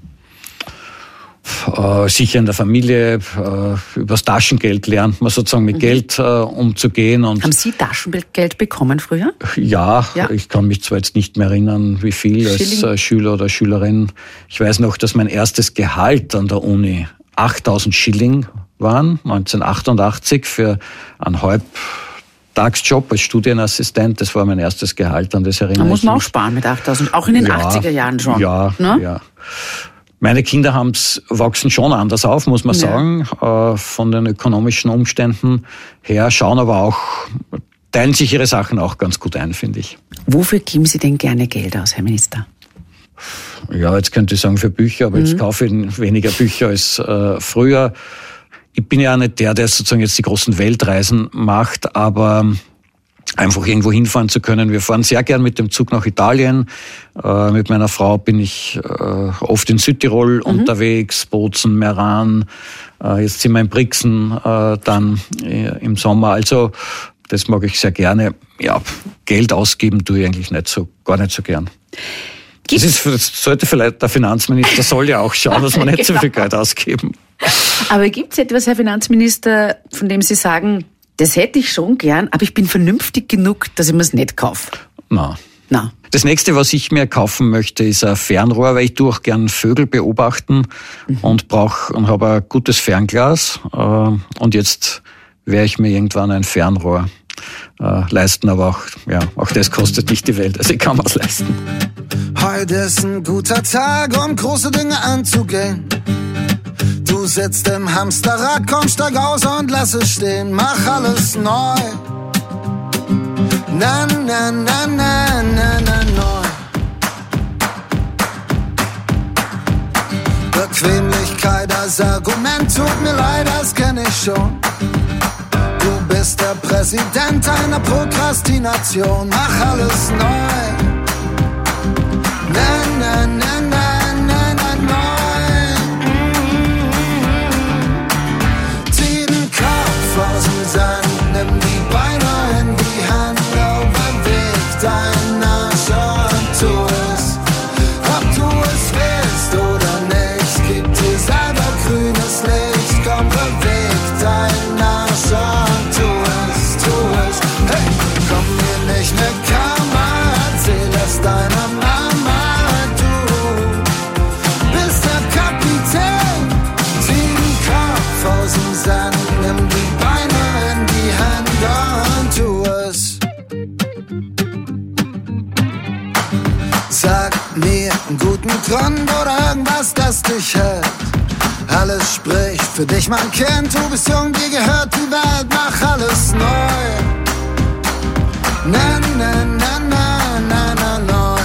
Sicher in der Familie, übers Taschengeld lernt man sozusagen mit Geld umzugehen. Und haben Sie Taschengeld bekommen früher? Ja, ich kann mich zwar jetzt nicht mehr erinnern, wie viel als Schüler oder Schülerin. Ich weiß noch, dass mein erstes Gehalt an der Uni 8.000 Schilling waren, 1988, für einen Halbtagsjob als Studienassistent. Das war mein erstes Gehalt, an das erinnere ich mich. Da muss man auch sparen mit 8.000, auch in den 80er Jahren schon. Ja, ja. Meine Kinder wachsen schon anders auf, muss man sagen, von den ökonomischen Umständen her, schauen aber auch, teilen sich ihre Sachen auch ganz gut ein, finde ich. Wofür geben Sie denn gerne Geld aus, Herr Minister? Ja, jetzt könnte ich sagen für Bücher, aber jetzt kaufe ich weniger Bücher als früher. Ich bin ja auch nicht der sozusagen jetzt die großen Weltreisen macht, aber einfach irgendwo hinfahren zu können. Wir fahren sehr gern mit dem Zug nach Italien. Mit meiner Frau bin ich oft in Südtirol unterwegs, Bozen, Meran. Jetzt sind wir in Brixen dann im Sommer. Also das mag ich sehr gerne. Ja, Geld ausgeben tue ich eigentlich gar nicht so gern. Das sollte vielleicht der Finanzminister soll ja auch schauen, dass wir nicht so viel Geld ausgeben. Aber gibt es etwas, Herr Finanzminister, von dem Sie sagen, das hätte ich schon gern, aber ich bin vernünftig genug, dass ich mir es nicht kaufe? Nein. Na. Das nächste, was ich mir kaufen möchte, ist ein Fernrohr, weil ich tue auch gern Vögel beobachten und habe ein gutes Fernglas. Und jetzt werde ich mir irgendwann ein Fernrohr leisten, aber auch das kostet nicht die Welt, also ich kann mir es leisten. Heute ist ein guter Tag, um große Dinge anzugehen. Du sitzt im Hamsterrad, komm, steig aus und lass es stehen, mach alles neu. Na, na, na, na, na, na, neu. Bequemlichkeit als Argument, tut mir leid, das kenn ich schon. Du bist der Präsident einer Prokrastination, mach alles neu. Na, na, na, na, na, na, neu. Zieh den Kopf aus dem Sand, nimm die Beine in die Hand, beweg deinen Arsch und tu es. Ob du es willst oder nicht, gib dir selber grünes Licht, komm, beweg deinen Arsch und tu es. Hey, komm mir nicht mit Karma, erzähl es deiner Mama. Nimm die Beine in die Hände und tu es. Sag mir einen guten Grund oder irgendwas, das dich hält. Alles spricht für dich, mein Kind. Du bist jung, dir gehört die Welt. Mach alles neu. Na, na, na, na, na, na, neu.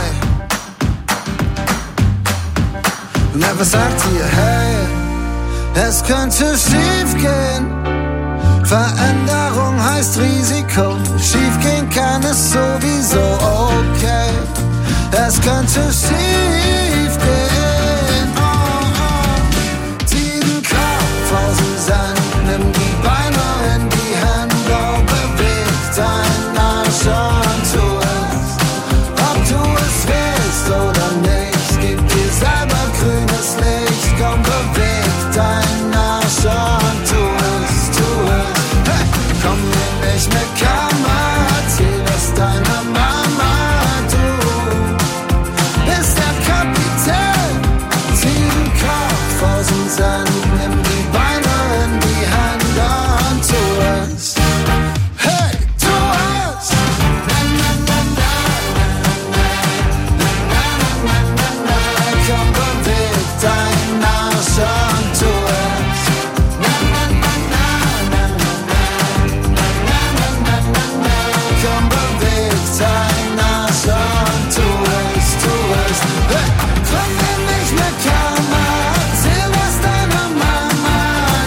Und er sagt dir, hey, es könnte schief gehen. Veränderung heißt Risiko. Schief gehen kann es sowieso, okay. Es könnte schief gehen. Oh, oh. Zieh den Kopf aus dem Sand, nimm die Beine in die Hände, beweg deinen Arsch und tu es. Ob du es willst oder nicht, gib dir selber grünes Licht, komm, beweg deinen Arsch und tu es. Hey, komm mir nicht mit Karma, erzähl es deiner Mama. Du bist der Kapitän, zieh den Kopf aus dem Sand, nimm die Beine in die Hände und tu es. Hey, tu es! Komm, beweg deinen Arsch und tu es. Komm, beweg deinen Arsch und tu es. Hey, komm mir nicht mit Karma, erzähl es deiner Mama.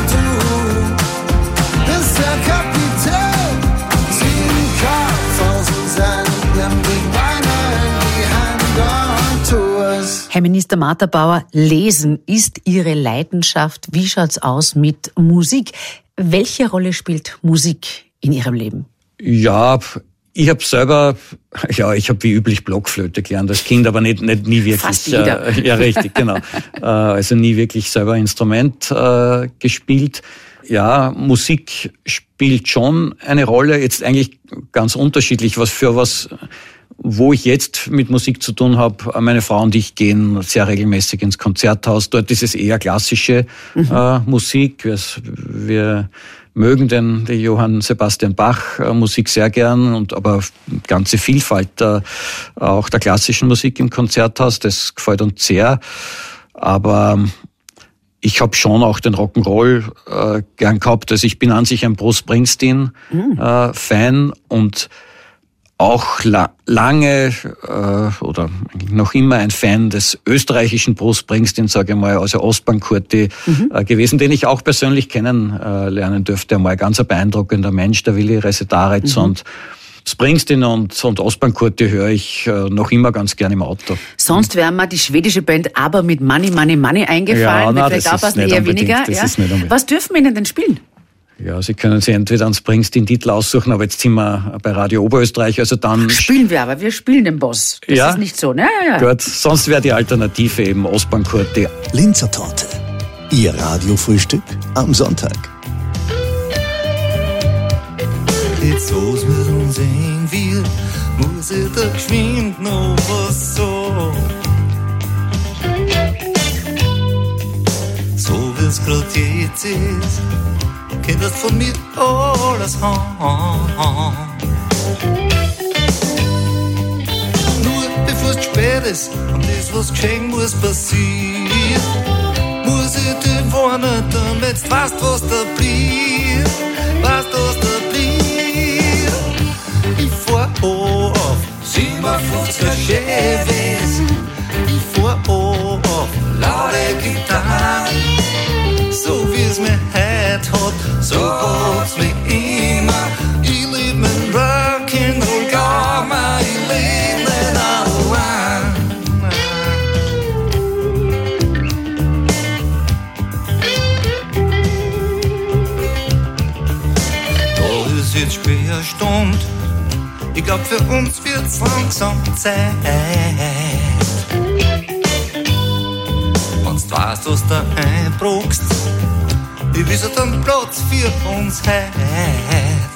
Du bist der Kapitän, zieh den Kopf aus dem Sand, nimm die Beine in die Hände und tu es. Herr Minister Martha Bauer, Lesen ist Ihre Leidenschaft. Wie schaut's aus mit Musik? Welche Rolle spielt Musik in Ihrem Leben? Ja, ich habe wie üblich Blockflöte gelernt als Kind, aber nie wirklich. Fast jeder. Ja, richtig, genau. Also nie wirklich selber Instrument gespielt. Ja, Musik spielt schon eine Rolle, jetzt eigentlich ganz unterschiedlich, wo ich jetzt mit Musik zu tun habe. Meine Frau und ich gehen sehr regelmäßig ins Konzerthaus. Dort ist es eher klassische Musik. Wir mögen die Johann Sebastian Bach Musik sehr gern, aber ganze Vielfalt auch der klassischen Musik im Konzerthaus. Das gefällt uns sehr. Aber ich habe schon auch den Rock'n'Roll gern gehabt. Also ich bin an sich ein Bruce Springsteen Fan und auch lange oder noch immer ein Fan des österreichischen Bruce Springsteen, sage ich mal, also Ostbank-Kurti gewesen, den ich auch persönlich kennenlernen dürfte. Einmal ganz ein beeindruckender Mensch, der Willi Resetaritz und Springsteen und Ostbank-Kurti höre ich noch immer ganz gerne im Auto. Sonst wäre mir die schwedische Band aber mit Money, Money, Money eingefallen. Ja, Vielleicht auch passen eher weniger. Das ist nicht unbedingt. Was dürfen wir Ihnen denn spielen? Ja, Sie können sich entweder einen Springsteen-Titel aussuchen, aber jetzt sind wir bei Radio Oberösterreich, also dann... Spielen wir aber, wir spielen den Boss. Das ist nicht so, ne? Ja. Gut, sonst wäre die Alternative eben Ostbank-Kurti. Linzer Torte. Ihr Radiofrühstück am Sonntag. Jetzt was mit uns sehen will, muss ich da geschwind noch was sagen. So wie's grad jetzt ist, könntest von mir alles haben. Nur bevor es spät ist und das was geschehen muss passieren, muss ich dich warnen, damit du weißt, was da blieb. Weißt du, was da blieb? Ich fahr auf 57er Chevys. Ich fahr auf laute Gitarren. So wie's mir heut hat, so hat's mich immer. Ich lieb mein Rock'n'Roll Gamma, ich leb nicht allein. Da ist jetzt schwer Stund, ich glaub für uns wird's langsam Zeit. Wenn's du weißt, was da einbruchst, ich wisse dann Platz für uns heut.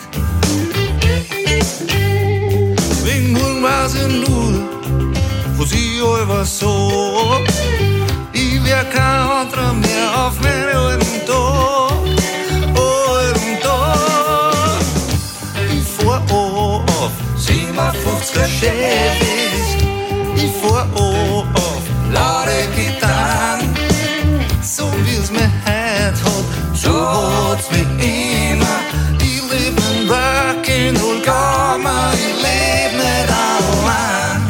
Wegen morgen weiß ich nur, was ich allweil sag. Ich wär kein anderer mehr auf meinen alten Tag. Alten Tag. Ich fahr auf 57er Chevys. Ich fahr auf laute Gitarren. So wie's mir heut hat, so hat's mich immer. Ich leb in Rock'n'Roll Gamma, ich leb nicht allein.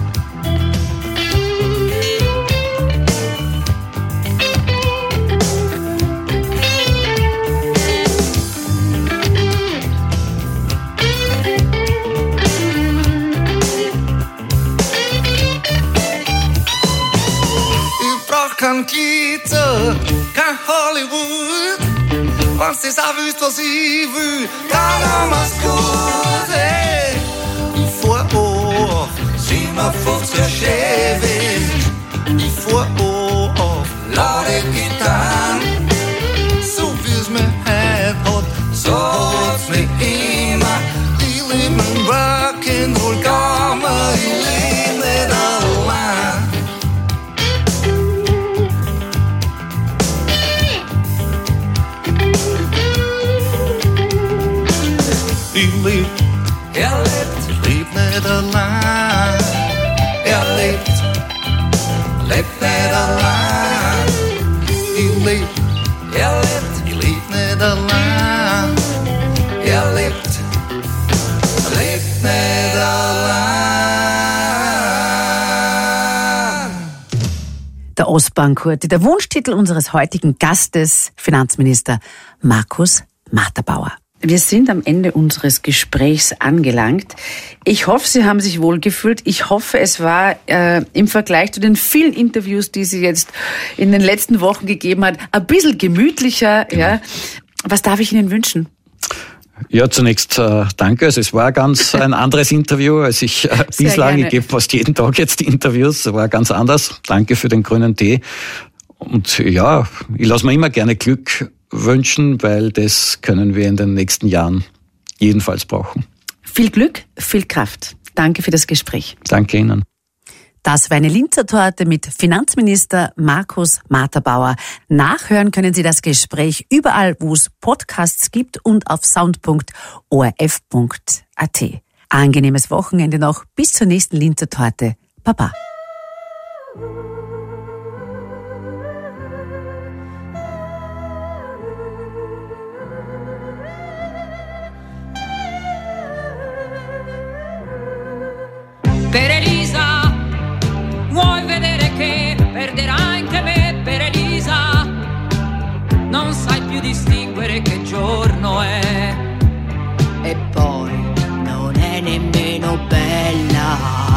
Ich brauch kein Glitter, kein Hollywood. Wenn's das auch willst, was ich will, dann mach's gut, hey. Ich fahr auf 57er Chevy. Ich fahr auf laute Gitarren. So wie's mir heut hat, so hat's mich immer. Ich leb mein Rock'n'Roll Gamma, ich leb nicht allein. Ich leb, lebt, lebt nicht allein. Er lebt nicht allein. Ich leb, lebt, ich leb nicht allein. Er lebt nicht allein. Der Ostbank-Kurti, der Wunschtitel unseres heutigen Gastes, Finanzminister Markus Marterbauer. Wir sind am Ende unseres Gesprächs angelangt. Ich hoffe, Sie haben sich wohlgefühlt. Ich hoffe, es war im Vergleich zu den vielen Interviews, die Sie jetzt in den letzten Wochen gegeben hat, ein bisschen gemütlicher. Genau. Ja. Was darf ich Ihnen wünschen? Ja, zunächst danke. Also es war ganz ein anderes Interview, als ich bislang. Ich gebe fast jeden Tag jetzt die Interviews. Es war ganz anders. Danke für den grünen Tee. Und ja, ich lasse mir immer gerne Glück wünschen, weil das können wir in den nächsten Jahren jedenfalls brauchen. Viel Glück, viel Kraft. Danke für das Gespräch. Danke Ihnen. Das war eine Linzer Torte mit Finanzminister Markus Marterbauer. Nachhören können Sie das Gespräch überall, wo es Podcasts gibt und auf sound.orf.at. Angenehmes Wochenende noch. Bis zur nächsten Linzer Torte. Baba. Per Elisa, vuoi vedere che perderai anche me? Per Elisa, non sai più distinguere che giorno è. E poi non è nemmeno bella.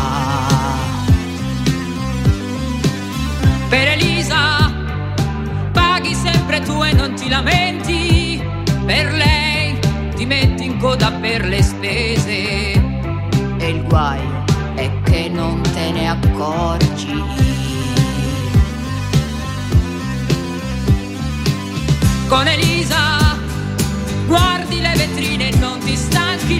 Per Elisa, paghi sempre tu e non ti lamenti. Per lei ti metti in coda per le spese. E il guaio è che non te ne accorgi. Con Elisa guardi le vetrine e non ti stanchi.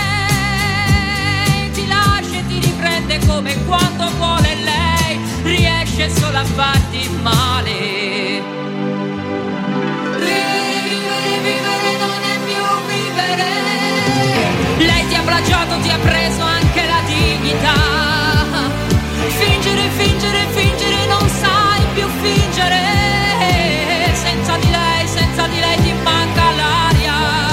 Lei ti lascia e ti riprende come quando vuole lei. Riesce solo a farti male. Vivere non è più vivere. Lei ti ha plagiato, ti ha preso anche la dignità. Fingere, fingere, fingere, non sai più fingere. Senza di lei ti manca l'aria.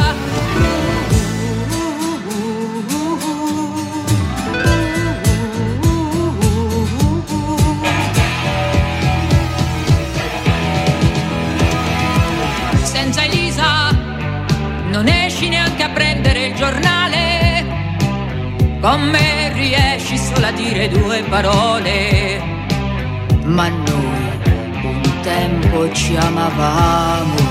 Senza Elisa non esci neanche a prendere il giornale. Con me riesci solo a dire due parole. Ma noi un tempo ci amavamo.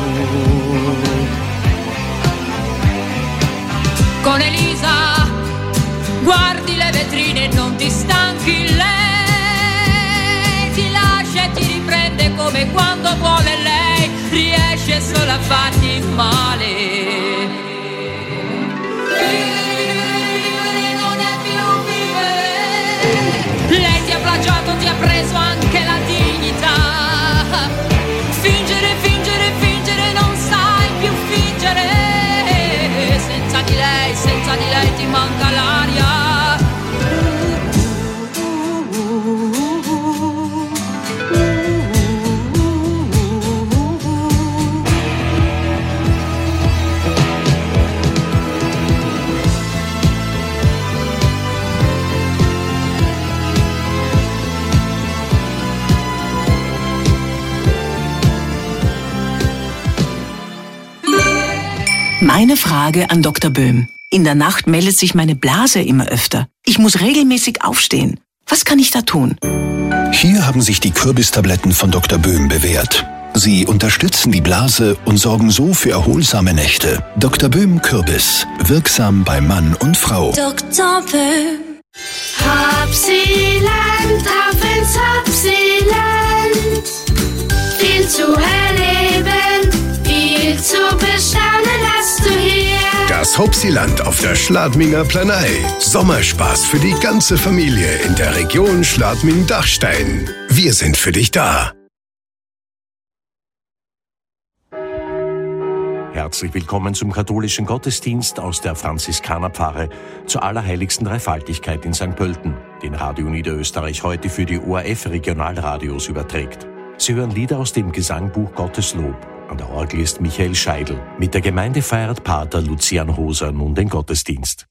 Con Elisa guardi le vetrine e non ti stanchi. Lei ti lascia e ti riprende come quando vuole lei. Riesce solo a farti male. Vivere non è più vivere. Lei ti ha plagiato, ti ha preso anche la dignità. Fingere, fingere, fingere, non sai più fingere. Senza di lei ti manca l'aria. Meine Frage an Dr. Böhm. In der Nacht meldet sich meine Blase immer öfter. Ich muss regelmäßig aufstehen. Was kann ich da tun? Hier haben sich die Kürbistabletten von Dr. Böhm bewährt. Sie unterstützen die Blase und sorgen so für erholsame Nächte. Dr. Böhm Kürbis. Wirksam bei Mann und Frau. Dr. Böhm. Hopsiland, auf ins Hopsiland. Viel zu erleben, viel zu bestaunen hast du hier. Das Hopsiland auf der Schladminger Planei. Sommerspaß für die ganze Familie in der Region Schladming-Dachstein. Wir sind für dich da. Herzlich willkommen zum katholischen Gottesdienst aus der Franziskanerpfarre zur Allerheiligsten Dreifaltigkeit in St. Pölten, den Radio Niederösterreich heute für die ORF Regionalradios überträgt. Sie hören Lieder aus dem Gesangbuch Gottes Lob. An der Orgel ist Michael Scheidl. Mit der Gemeinde feiert Pater Lucian Hoser nun den Gottesdienst.